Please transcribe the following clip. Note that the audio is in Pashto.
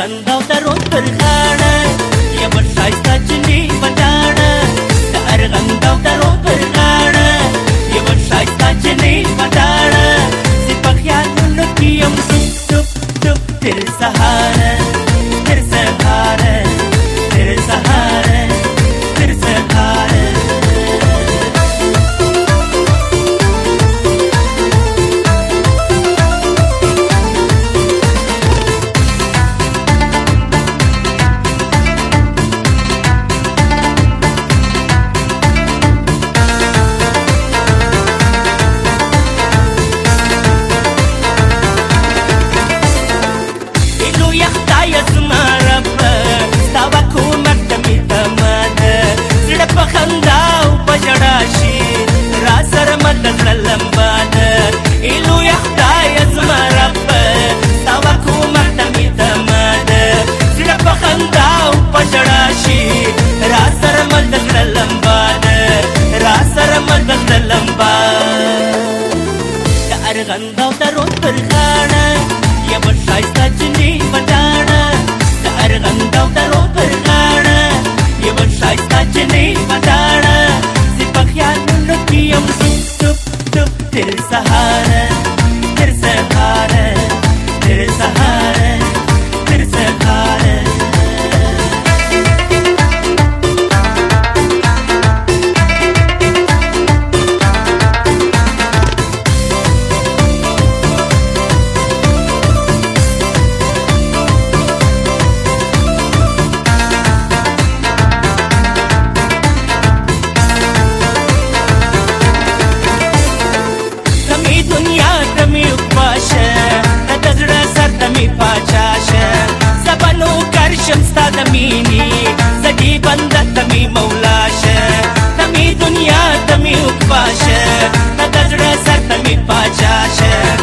ارغنداو د روڼ پر غاړه یوه ښایسته جنۍ ولاړه د ارغنداو د روڼ پر غاړه یوه ښایسته جنۍ ولاړه زه په خیالونو کې یم ډوب ډوب ډوب تر سهاره تر سهاره تر سهاره تر سهاره ارغنداو د روڼ پر غاړه یوه ښایسته جنۍ ولاړه د ارغنداو د روڼ پر غاړه یوه ښایسته جنۍ ولاړه زه په خیالونو کې یم ډوب ډوب ډوب تر سهاره تر سهاره تر سهاره تر سهاره ستا د مینې زګي بنده ته مې مولا شه ته مې دنیا ته مې عقبا شه ته د زړه سر ته مې پاچا شه